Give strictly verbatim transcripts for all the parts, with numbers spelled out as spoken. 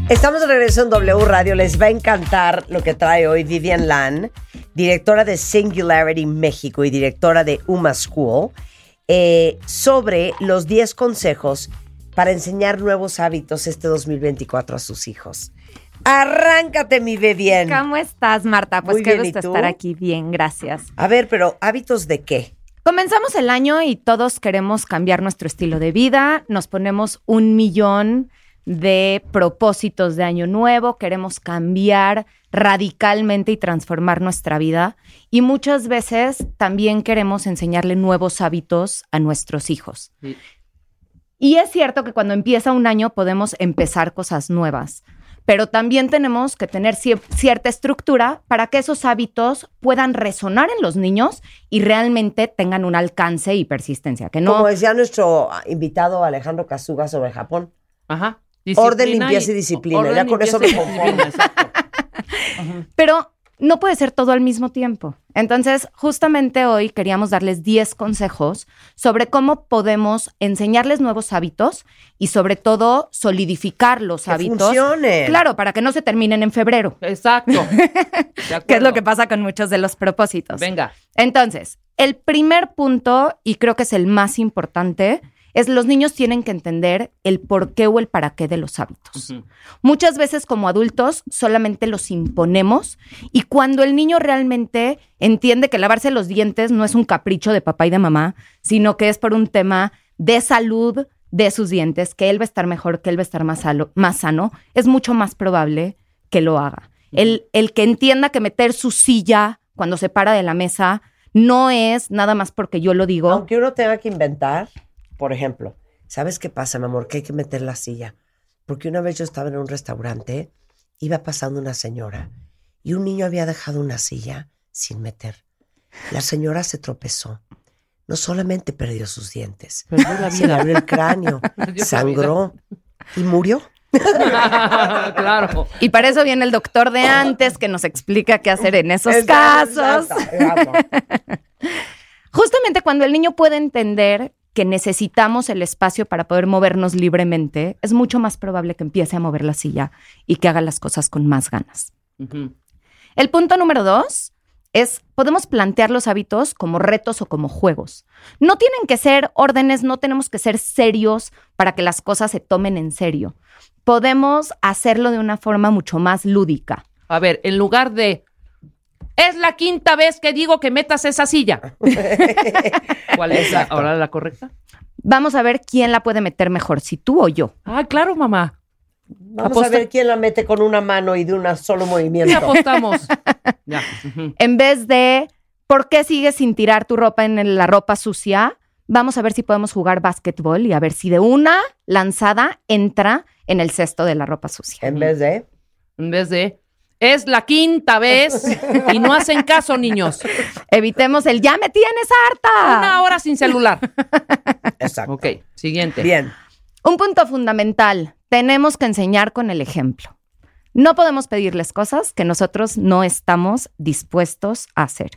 Estamos de regreso en W Radio. Les va a encantar lo que trae hoy Vivian Lan, directora de Singularity México y directora de UMA School, eh, sobre los diez consejos para enseñar nuevos hábitos este dos mil veinticuatro a sus hijos. Arráncate, mi Vivian. ¿Cómo estás, Marta? Pues Muy qué bien, gusto ¿y tú? estar aquí. Bien, gracias. A ver, pero ¿hábitos de qué? Comenzamos el año y todos queremos cambiar nuestro estilo de vida. Nos ponemos un millón de propósitos de año nuevo. Queremos cambiar radicalmente y transformar nuestra vida. Y muchas veces también queremos enseñarle nuevos hábitos a nuestros hijos. Sí. Y es cierto que cuando empieza un año podemos empezar cosas nuevas. Pero también tenemos que tener cier- cierta estructura para que esos hábitos puedan resonar en los niños y realmente tengan un alcance y persistencia. Que no... Como decía nuestro invitado Alejandro Casuga sobre Japón. Ajá. Orden, limpieza y disciplina. Orden, Ya con eso me conformo. Pero no puede ser todo al mismo tiempo. Entonces, justamente hoy queríamos darles diez consejos sobre cómo podemos enseñarles nuevos hábitos y sobre todo solidificar los Que hábitos. funcionen. Claro, para que no se terminen en febrero. Exacto. Que es lo que pasa con muchos de los propósitos. Venga. Entonces, el primer punto, y creo que es el más importante, es los niños tienen que entender el por qué o el para qué de los hábitos. Uh-huh. Muchas veces como adultos solamente los imponemos y cuando el niño realmente entiende que lavarse los dientes no es un capricho de papá y de mamá, sino que es por un tema de salud de sus dientes, que él va a estar mejor, que él va a estar más, salo, más sano, es mucho más probable que lo haga. Uh-huh. El, el que entienda que meter su silla cuando se para de la mesa no es nada más porque yo lo digo. Aunque uno tenga que inventar. Por ejemplo, ¿sabes qué pasa, mi amor? Que hay que meter la silla. Porque una vez yo estaba en un restaurante, iba pasando una señora y un niño había dejado una silla sin meter. La señora se tropezó. No solamente perdió sus dientes, se le abrió el cráneo, sangró y murió. Claro. Y para eso viene el doctor de antes que nos explica qué hacer en esos Exacto, casos. exacto, exacto. Justamente cuando el niño puede entender que necesitamos el espacio para poder movernos libremente, es mucho más probable que empiece a mover la silla y que haga las cosas con más ganas. Uh-huh. El punto número dos es, podemos plantear los hábitos como retos o como juegos. No tienen que ser órdenes, no tenemos que ser serios para que las cosas se tomen en serio. Podemos hacerlo de una forma mucho más lúdica. A ver, en lugar de es la quinta vez que digo que metas esa silla. ¿Cuál es la, ahora la correcta? Vamos a ver quién la puede meter mejor, si tú o yo. Ah, claro, mamá. Vamos Aposta- a ver quién la mete con una mano y de un solo movimiento. ¿Qué apostamos? Ya. Uh-huh. En vez de, ¿por qué sigues sin tirar tu ropa en la ropa sucia? Vamos a ver si podemos jugar básquetbol y a ver si de una lanzada entra en el cesto de la ropa sucia. En vez de... En vez de... Es la quinta vez y no hacen caso, niños. Evitemos el ya me tienes harta. Una hora sin celular. Exacto. Ok, siguiente. Bien. Un punto fundamental. Tenemos que enseñar con el ejemplo. No podemos pedirles cosas que nosotros no estamos dispuestos a hacer.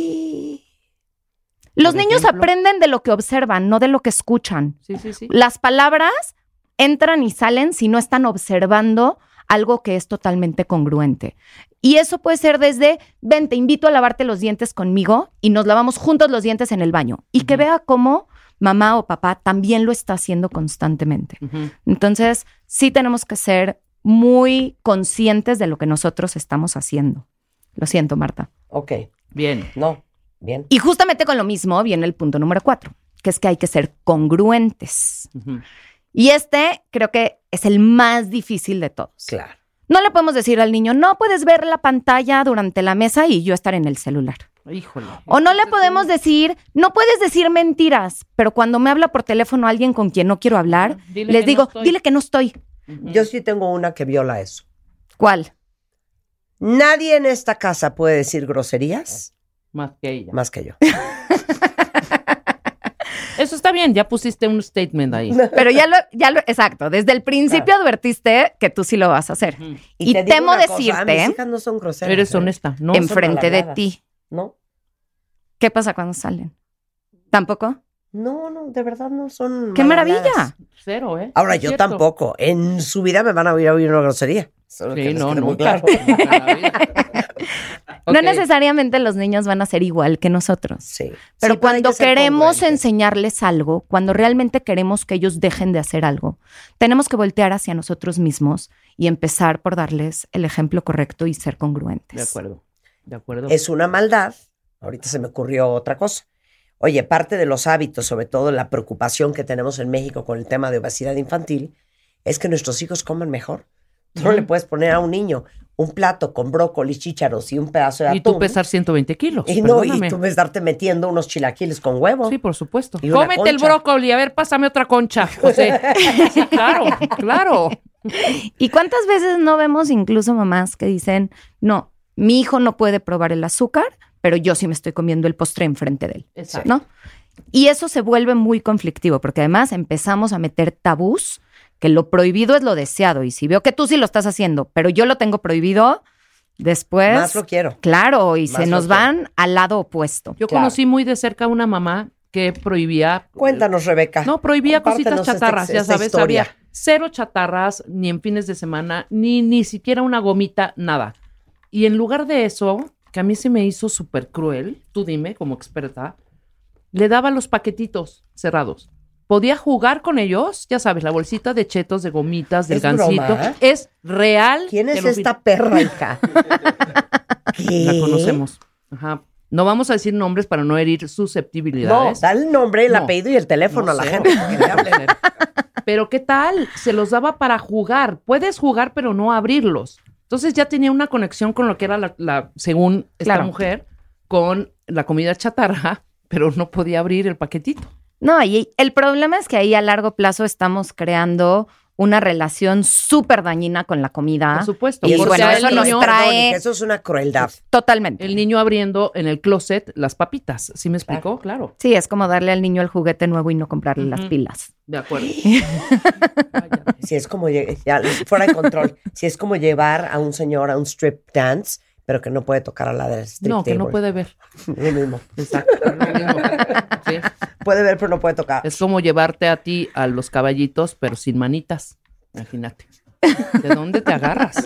Los niños ejemplo? aprenden de lo que observan, no de lo que escuchan. Sí, sí, sí. Las palabras entran y salen si no están observando algo que es totalmente congruente. Y eso puede ser desde, ven, te invito a lavarte los dientes conmigo y nos lavamos juntos los dientes en el baño. Y uh-huh. que vea cómo mamá o papá también lo está haciendo constantemente. Uh-huh. Entonces, sí tenemos que ser muy conscientes de lo que nosotros estamos haciendo. Lo siento, Marta. Ok. Bien. No, bien. Y justamente con lo mismo viene el punto número cuatro, que es que hay que ser congruentes. Uh-huh. Y este creo que es el más difícil de todos. Claro. No le podemos decir al niño, no puedes ver la pantalla durante la mesa y yo estar en el celular. Híjole. O no le podemos decir, no puedes decir mentiras, pero cuando me habla por teléfono alguien con quien no quiero hablar, dile les digo, no dile que no estoy. Uh-huh. Yo sí tengo una que viola eso. ¿Cuál? Nadie en esta casa puede decir groserías. Más que ella. Más que yo. Eso está bien, ya pusiste un statement ahí. Pero ya lo, ya lo, exacto, desde el principio claro. advertiste que tú sí lo vas a hacer. Uh-huh. Y, y te temo decirte, cosa, mis hijas no son groseras. Eres honesta, ¿no? Enfrente de ti. ¿No? ¿Qué pasa cuando salen? ¿Tampoco? No, no, de verdad no son ¡Qué malhabladas. maravilla! Cero, ¿eh? Ahora, Es yo cierto. tampoco. En su vida me van a oír a oír una grosería. Solo que Sí, les no, quede muy nunca. claro. Nunca en la vida. No Ok. necesariamente los niños van a ser igual que nosotros. Sí. Pero Sí, hay cuando que ser queremos congruentes. enseñarles algo, cuando realmente queremos que ellos dejen de hacer algo, tenemos que voltear hacia nosotros mismos y empezar por darles el ejemplo correcto y ser congruentes. De acuerdo, de acuerdo. Es una maldad. Ahorita se me ocurrió otra cosa. Oye, parte de los hábitos, sobre todo la preocupación que tenemos en México con el tema de obesidad infantil, es que nuestros hijos coman mejor. Tú no Ujú. le puedes poner a un niño un plato con brócoli, chícharos y un pedazo de Y atún. tú pesar ciento veinte kilos. Y no, y perdóname. tú ves darte metiendo unos chilaquiles con huevo. Sí, por supuesto. Y una Cómete el concha. brócoli, a ver, pásame otra concha, José. Sí, claro, claro. ¿Y cuántas veces no vemos incluso mamás que dicen, no, mi hijo no puede probar el azúcar, pero yo sí me estoy comiendo el postre enfrente de él? Exacto. ¿No? Y eso se vuelve muy conflictivo, porque además empezamos a meter tabús, que lo prohibido es lo deseado. Y si veo que tú sí lo estás haciendo, pero yo lo tengo prohibido, después... Más lo quiero. Claro, y Más se lo nos quiero. van al lado opuesto. Yo Claro. conocí muy de cerca a una mamá que prohibía... Cuéntanos, Rebeca. No, prohibía Compártenos cositas chatarras, esta- ya esta sabes, historia. había cero chatarras, ni en fines de semana, ni, ni siquiera una gomita, nada. Y en lugar de eso, que a mí se me hizo súper cruel, tú dime, como experta, le daba los paquetitos cerrados. Podía jugar con ellos, ya sabes, la bolsita de chetos, de gomitas, del ¿Es gansito. broma? Es real. ¿Quién te es lo esta perra, hija? ¿Qué? La conocemos. Ajá. No vamos a decir nombres para no herir No, susceptibilidades. dale el nombre, el No. apellido y el teléfono No a la sé, gente. para que le hable. Pero ¿qué tal? Se los daba para jugar. Puedes jugar, pero no abrirlos. Entonces ya tenía una conexión con lo que era la, la según esta Claro. mujer, con la comida chatarra, pero no podía abrir el paquetito. No, y el problema es que ahí a largo plazo estamos creando una relación súper dañina con la comida. Por supuesto. Y eso porque bueno, a es- el eso nos niño, trae- perdón, hija, eso es una crueldad. Totalmente. el niño abriendo en el closet las papitas. ¿Sí me explicó? Claro. Sí, es como darle al niño el juguete nuevo y no comprarle las Ujú. pilas. De acuerdo. Vaya. Si es como, lle- ya, fuera de control, si es como llevar a un señor a un strip dance, pero que no puede tocar a la del strip No, que no table. puede ver. Lo mismo. Exacto. es lo mismo. Sí. Puede ver, pero no puede tocar. Es como llevarte a ti a los caballitos, pero sin manitas. Imagínate. ¿De dónde te agarras?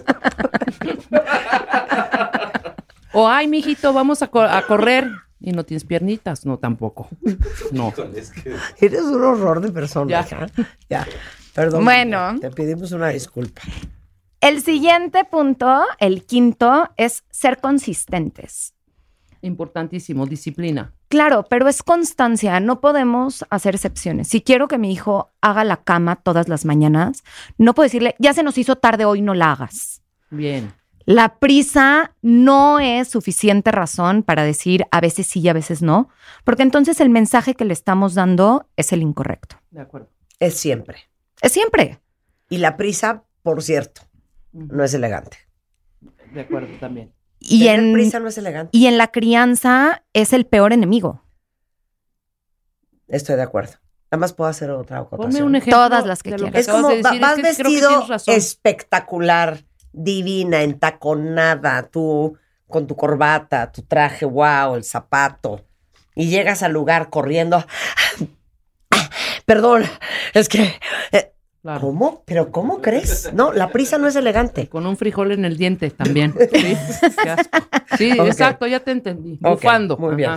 O, ay, mijito, vamos a, co- a correr. Y no tienes piernitas. No, tampoco. No. Eres un horror de persona, Ya. hija. Ya. Perdón. Bueno. Te pedimos una disculpa. El siguiente punto, el quinto, es ser consistentes. Importantísimo. Disciplina. Claro, pero es constancia, no podemos hacer excepciones. Si quiero que mi hijo haga la cama todas las mañanas, no puedo decirle, ya se nos hizo tarde hoy, no la hagas. Bien. La prisa no es suficiente razón para decir a veces sí y a veces no, porque entonces el mensaje que le estamos dando es el incorrecto. De acuerdo. Es siempre. Es siempre. Y la prisa, por cierto, Ujú. no es elegante. De acuerdo también. Y Tener en, prisa no es elegante. y en la crianza es el peor enemigo. Estoy de acuerdo. Nada más puedo hacer otra acotación. Ponme un ejemplo. Todas las que de lo quieras. Es acabas como de va- decir. vas Es que creo que vestido tienes razón. espectacular, divina, entaconada, tú con tu corbata, tu traje, wow, el zapato, y llegas al lugar corriendo. Perdón, es que... eh, Claro. ¿Cómo? ¿Pero cómo crees? No, la prisa no es elegante. Con un frijol en el diente también. Sí, qué asco. Sí, Ok. exacto, ya te entendí. Ok, Bufando. muy bien. Ajá.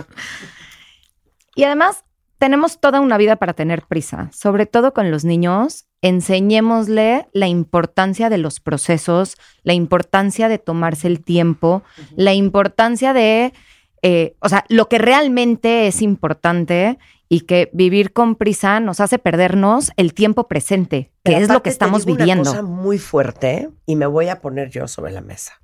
Y además, tenemos toda una vida para tener prisa, sobre todo con los niños. Enseñémosle la importancia de los procesos, la importancia de tomarse el tiempo, la importancia de, eh, o sea, lo que realmente es importante y que vivir con prisa nos hace perdernos el tiempo presente, que Pero es lo aparte que te estamos digo viviendo. Una cosa muy fuerte, y me voy a poner yo sobre la mesa.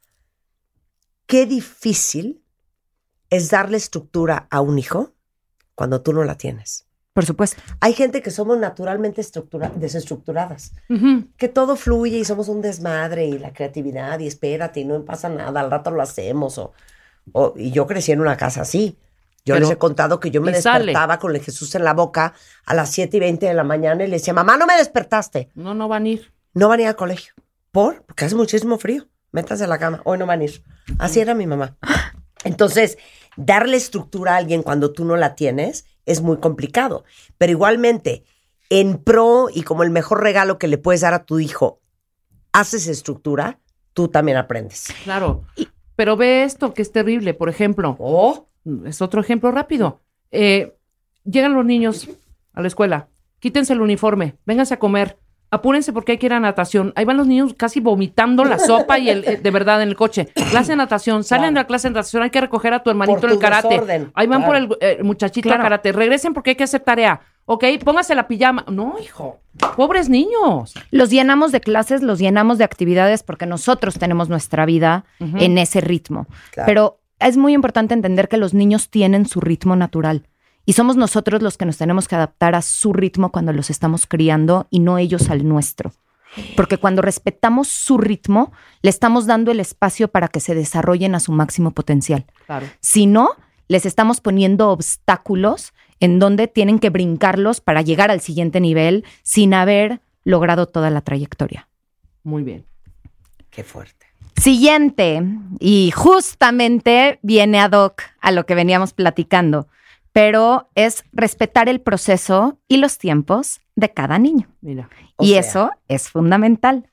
Qué difícil es darle estructura a un hijo cuando tú no la tienes. Por supuesto. Hay gente que somos naturalmente estructura- desestructuradas, Ujú. que todo fluye y somos un desmadre y la creatividad y espérate y no pasa nada, al rato lo hacemos. O, o- y yo crecí en una casa así. Yo Pero- les he contado que yo me y sale. despertaba con el Jesús en la boca a las siete y veinte de la mañana y le decía, mamá, no me despertaste. No, no van a ir. No van a ir al colegio. ¿Por? Porque hace muchísimo frío. Métanse a la cama. Hoy no van a ir. Así era mi mamá. Entonces, darle estructura a alguien cuando tú no la tienes es muy complicado. Pero igualmente, en pro y como el mejor regalo que le puedes dar a tu hijo, haces estructura, tú también aprendes. Claro. Pero ve esto que es terrible. Por ejemplo, Oh, es otro ejemplo rápido. Eh, llegan los niños a la escuela, quítense el uniforme, vénganse a comer, apúrense porque hay que ir a natación. Ahí van los niños casi vomitando la sopa y el eh, de verdad en el coche. Clase de natación, salen Claro. de la clase de natación, hay que recoger a tu hermanito Por en el tu karate. desorden. Ahí van Claro. por el eh, muchachito Claro. a karate. Regresen porque hay que hacer tarea. Ok, póngase la pijama. No, hijo. Pobres niños. Los llenamos de clases, los llenamos de actividades porque nosotros tenemos nuestra vida Ujú. en ese ritmo. Claro. Pero es muy importante entender que los niños tienen su ritmo natural y somos nosotros los que nos tenemos que adaptar a su ritmo cuando los estamos criando y no ellos al nuestro. Porque cuando respetamos su ritmo, le estamos dando el espacio para que se desarrollen a su máximo potencial. Claro. Si no, les estamos poniendo obstáculos en donde tienen que brincarlos para llegar al siguiente nivel sin haber logrado toda la trayectoria. Muy bien. qué fuerte. Siguiente, y justamente viene ad hoc a lo que veníamos platicando, pero es respetar el proceso y los tiempos de cada niño. Mira. O Y sea, eso es fundamental.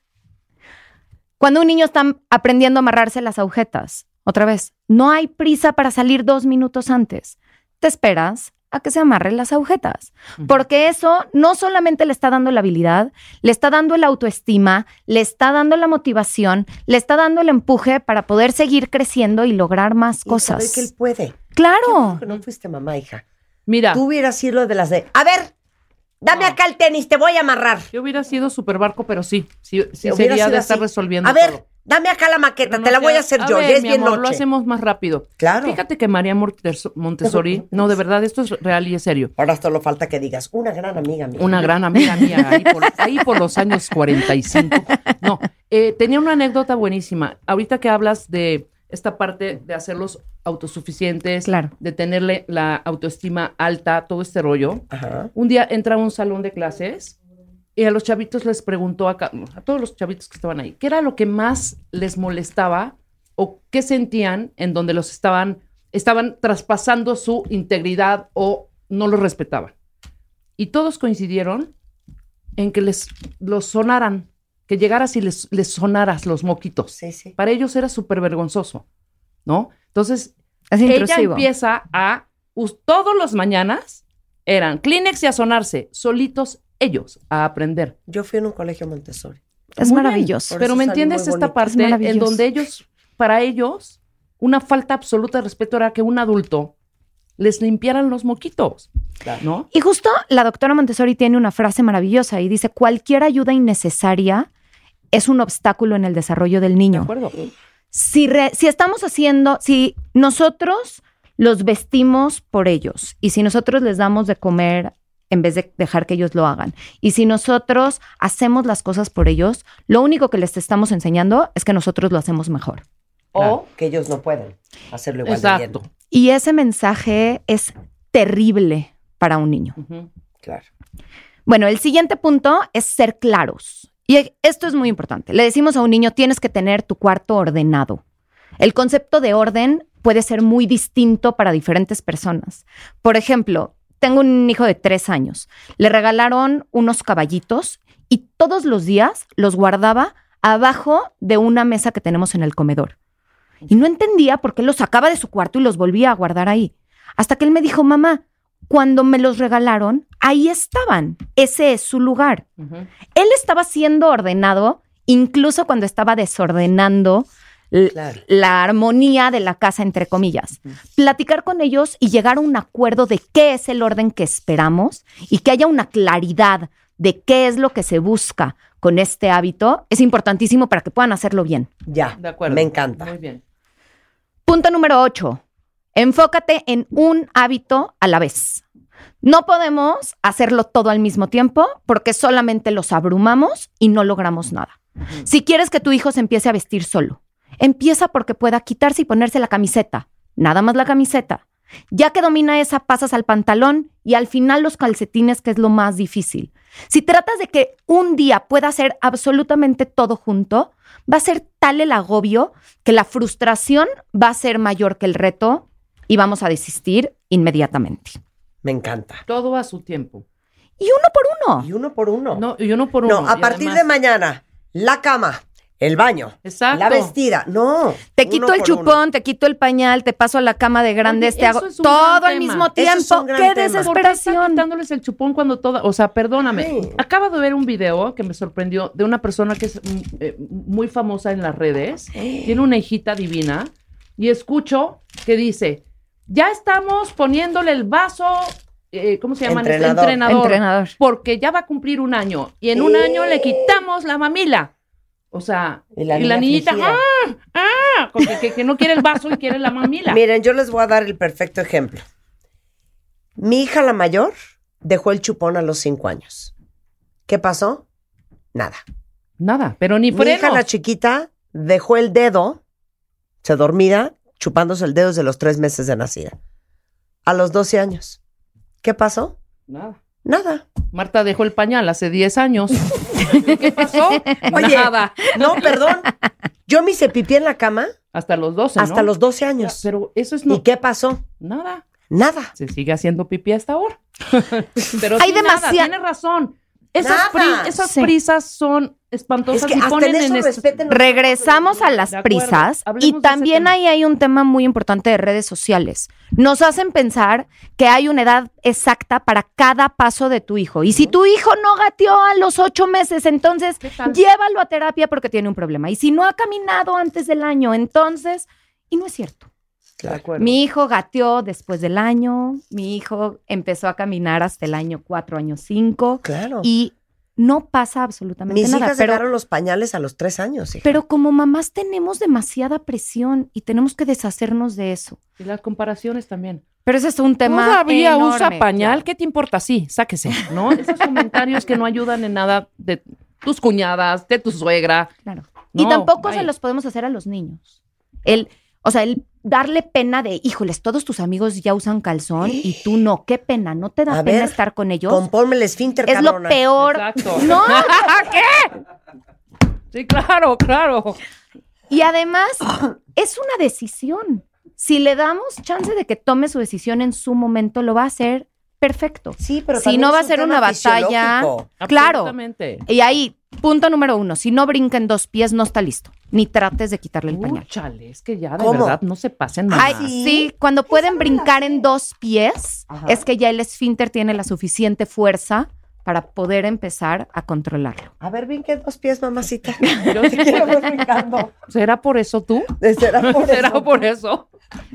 Cuando un niño está aprendiendo a amarrarse las agujetas, otra vez, no hay prisa para salir dos minutos antes. Te esperas a que se amarren las agujetas, porque eso no solamente le está dando la habilidad, le está dando el autoestima, le está dando la motivación, le está dando el empuje para poder seguir creciendo y lograr más y cosas. saber que él puede. Claro. Qué bueno que no fuiste mamá, hija. Mira, Tú hubieras sido de las de, a ver, dame No. acá el tenis, te voy a amarrar. yo hubiera sido super barco, pero sí, sí, sí Hubiera sería sido de estar así. resolviendo A ver, todo. dame acá la maqueta, Pero te no la voy sea- a hacer a yo, ver, ya es mi bien amor, lo noche. hacemos más rápido. Claro. Fíjate que María Montes- Montessori, no, de verdad, esto es real y es serio. Ahora solo falta que digas, una gran amiga mía. Una gran amiga mía, ahí por, ahí por los años cuarenta y cinco. No, eh, tenía una anécdota buenísima. Ahorita que hablas de esta parte de hacerlos autosuficientes, Claro. de tenerle la autoestima alta, todo este rollo. Ajá. Un día entra a un salón de clases y a los chavitos les preguntó, a, ca- a todos los chavitos que estaban ahí, ¿qué era lo que más les molestaba o qué sentían en donde los estaban, estaban traspasando su integridad o no los respetaban? Y todos coincidieron en que les los sonaran, que llegaras y les, les sonaras los moquitos. Sí, sí. Para ellos era súper vergonzoso, ¿no? Entonces, Es ella intrusivo. empieza a, us- todos los mañanas eran Kleenex y a sonarse, solitos ellos a aprender. Yo fui en un colegio Montessori. Es Muy bien, maravilloso. Por Pero eso ¿me salí entiendes muy esta bonito. parte Es maravilloso. en donde ellos, para ellos, una falta absoluta de respeto era que un adulto les limpiaran los moquitos, Claro. ¿no? Y justo la doctora Montessori tiene una frase maravillosa y dice, cualquier ayuda innecesaria es un obstáculo en el desarrollo del ¿De niño. acuerdo? Si, re- si estamos haciendo, si nosotros los vestimos por ellos y si nosotros les damos de comer en vez de dejar que ellos lo hagan, y si nosotros hacemos las cosas por ellos, lo único que les estamos enseñando es que nosotros lo hacemos mejor. O que ellos no pueden hacerlo igual Exacto. de bien. Y ese mensaje es terrible para un niño. Ujú. Claro. Bueno, el siguiente punto es ser claros. Y esto es muy importante. Le decimos a un niño, tienes que tener tu cuarto ordenado. El concepto de orden puede ser muy distinto para diferentes personas. Por ejemplo, tengo un hijo de tres años. Le regalaron unos caballitos y todos los días los guardaba abajo de una mesa que tenemos en el comedor. Y no entendía por qué los sacaba de su cuarto y los volvía a guardar ahí. Hasta que él me dijo, mamá, cuando me los regalaron, ahí estaban. Ese es su lugar. Ujú. Él estaba siendo ordenado, incluso cuando estaba desordenando l- Claro. la armonía de la casa, entre comillas. Platicar con ellos y llegar a un acuerdo de qué es el orden que esperamos y que haya una claridad de qué es lo que se busca con este hábito es importantísimo para que puedan hacerlo bien. Ya. De acuerdo. Me encanta. Muy bien. Punto número ocho. Enfócate en un hábito a la vez. No podemos hacerlo todo al mismo tiempo porque solamente los abrumamos y no logramos nada. Si quieres que tu hijo se empiece a vestir solo, empieza porque pueda quitarse y ponerse la camiseta. Nada más la camiseta. Ya que domina esa, pasas al pantalón y al final los calcetines, que es lo más difícil. Si tratas de que un día pueda hacer absolutamente todo junto, va a ser tal el agobio que la frustración va a ser mayor que el reto y vamos a desistir inmediatamente. Me encanta. Todo a su tiempo. Y uno por uno. Y uno por uno. No, y uno por uno. No, a Y partir además- de mañana, la cama, el baño, Exacto. la vestida. No. Te uno quito el por chupón, uno. te quito el pañal, te paso a la cama de grandes, Oye, te hago eso es un todo gran al tema. mismo Eso tiempo. es un gran ¡Qué tema. ¿Por qué está desesperación! quitándoles el chupón cuando toda... O sea, perdóname. Sí. Acabo de ver un video que me sorprendió de una persona que es mm, eh, muy famosa en las redes. Tiene una hijita divina. Y escucho que dice, ya estamos poniéndole el vaso... eh, ¿cómo se llama? Entrenador. Entrenador. Entrenador. Porque ya va a cumplir un año. Y en un Sí. año le quitamos la mamila. O sea, Y la niña niñita, afligida. ¡ah! ¡ah! Porque que, que no quiere el vaso y quiere la mamila. Miren, yo les voy a dar el perfecto ejemplo. Mi hija, la mayor, dejó el chupón a los cinco años. ¿Qué pasó? Nada. Nada, pero ni Mi frenos. hija, la chiquita, dejó el dedo, se dormida, chupándose el dedo desde los tres meses de nacida. A los doce años. ¿Qué pasó? Nada. Nada. Marta dejó el pañal hace diez años. ¿Qué pasó? Oye, Nada. no, perdón. Yo me hice pipí en la cama Hasta los doce, ¿no? hasta los doce Ya, años. Pero eso es no... ¿Y qué pasó? Nada. Nada. Se sigue haciendo pipí hasta ahora. Pero Hay sí, nada, demasiada- Tienes razón. Esas, Nada. pri- esas Sí. prisas son espantosas Es que y hasta ponen en eso en... est- respeten los- Regresamos a las De acuerdo. prisas Hablemos y de ese también tema. ahí hay un tema muy importante de redes sociales. Nos hacen pensar que hay una edad exacta para cada paso de tu hijo. Y si tu hijo no gateó a los ocho meses, entonces ¿Qué tal? llévalo a terapia porque tiene un problema. Y si no ha caminado antes del año, entonces... Y no es cierto. De acuerdo. Mi hijo gateó después del año, mi hijo empezó a caminar hasta el año cuatro, año cinco, Claro. y no pasa absolutamente Mis nada. hijas Pero, dejaron los pañales a los tres años, hija. pero como mamás tenemos demasiada presión y tenemos que deshacernos de eso. Y las comparaciones también. Pero ese es un tema Todavía enorme. usa pañal. Claro. ¿Qué te importa? Sí, sáquese, ¿no? Esos comentarios que no ayudan en nada de tus cuñadas, de tu suegra. Claro. No, y tampoco bye. se los podemos hacer a los niños. El, o sea, el darle pena de, híjoles, todos tus amigos ya usan calzón y tú no. Qué pena, ¿no te da A pena ver, estar con ellos? Compónme el esfínter, Es lo cabrona. peor. Exacto. No, Sí, claro, claro. y además es una decisión. Si le damos chance de que tome su decisión en su momento, lo va a hacer perfecto. Sí, pero Si también no es va a un ser tema una batalla, fisiológico. claro. Absolutamente. Y ahí, punto número uno, si no brinca en dos pies, no está listo. Ni trates de quitarle el pañal. Chale, es que ya de ¿Cómo? verdad no se pasen Ay, más. sí. sí, cuando pueden brincar en dos pies, Ajá. es que ya el esfínter tiene la suficiente fuerza para poder empezar a controlarlo. A ver, bien que dos pies, mamacita. Yo Te quiero ver brincando. ¿Será por eso tú? ¿Será por ¿Será eso? por eso?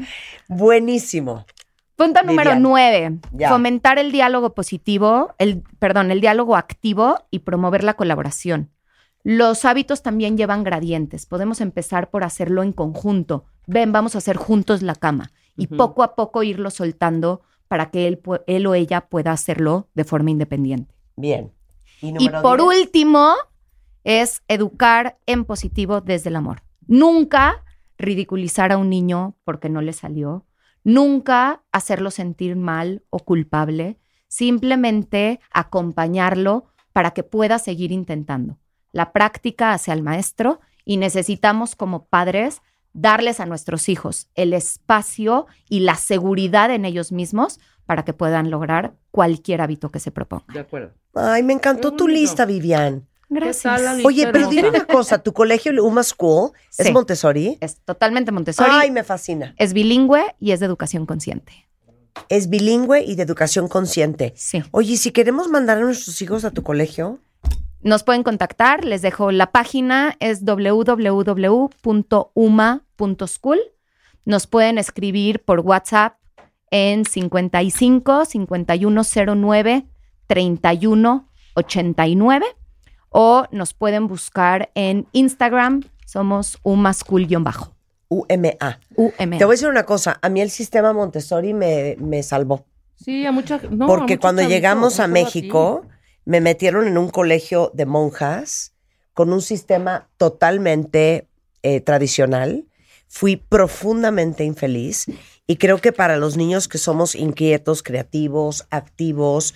Buenísimo. Punto número Vivian. nueve, Ya. fomentar el diálogo positivo, el, perdón, el diálogo activo y promover la colaboración. Los hábitos también llevan gradientes. Podemos empezar por hacerlo en conjunto. Ven, vamos a hacer juntos la cama. Y Ujú. poco a poco irlo soltando para que él, pu- él o ella pueda hacerlo de forma independiente. Bien. Y, Y número por diez. último, es educar en positivo desde el amor. Nunca ridiculizar a un niño porque no le salió. Nunca hacerlo sentir mal o culpable. Simplemente acompañarlo para que pueda seguir intentando. La práctica hace al maestro y necesitamos como padres darles a nuestros hijos el espacio y la seguridad en ellos mismos para que puedan lograr cualquier hábito que se proponga. De acuerdo. Ay, me encantó Qué tu bonito. lista, Vivian. Gracias. ¿Qué tal, Alicia Oye, pero dime hermosa? una cosa. ¿Tu colegio, el Uma School, es Sí. Montessori? Es totalmente Montessori, Ay, me fascina. es bilingüe y es de educación consciente. Es bilingüe y de educación consciente. Sí. Oye, si queremos mandar a nuestros hijos a tu colegio, Nos pueden contactar, les dejo la página, es doble u doble u doble u punto uma punto school. Nos pueden escribir por WhatsApp en cincuenta y cinco, cincuenta y uno cero nueve, treinta y uno ochenta y nueve o nos pueden buscar en Instagram, somos umaschool-bajo. U M A. U M A. Te voy a decir una cosa. A mí el sistema Montessori me, me salvó. Sí, a mucha no, a Porque muchos cuando chavitos, llegamos no a solo México, me metieron en un colegio de monjas con un sistema totalmente eh, tradicional. Fui profundamente infeliz y creo que para los niños que somos inquietos, creativos, activos,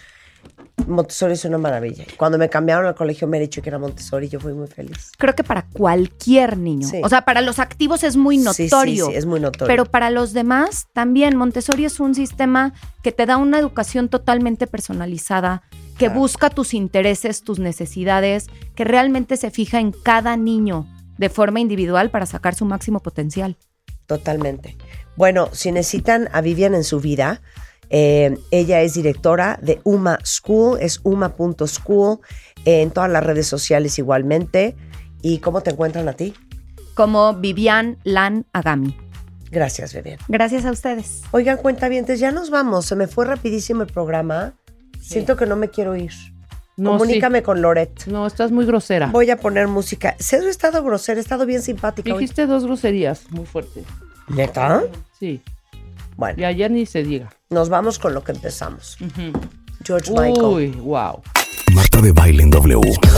Montessori es una maravilla. Cuando me cambiaron al colegio me han dicho que era Montessori, yo fui muy feliz. Creo que para cualquier niño. Sí. O sea, para los activos es muy notorio. Sí, sí, sí, es muy notorio. Pero para los demás también. Montessori es un sistema que te da una educación totalmente personalizada, que Claro. busca tus intereses, tus necesidades, que realmente se fija en cada niño de forma individual para sacar su máximo potencial. Totalmente. Bueno, si necesitan a Vivian en su vida, eh, ella es directora de Uma School, es uma punto school, eh, en todas las redes sociales igualmente. ¿Y cómo te encuentran a ti? Como Vivian Lan Agami. Gracias, Vivian. Gracias a ustedes. Oigan, cuentavientes, ya nos vamos. Se me fue rapidísimo el programa. Siento que no me quiero ir. No, Comunícame con Loret. sí. No, estás muy grosera. Voy a poner música. Cero he estado grosera, he estado bien simpática hoy. Dijiste dos groserías muy fuertes. ¿Neta? Sí. Bueno, Y ayer ni se diga. nos vamos con lo que empezamos. Ujú. George Michael. Uy, wow. Marta de Baile en W.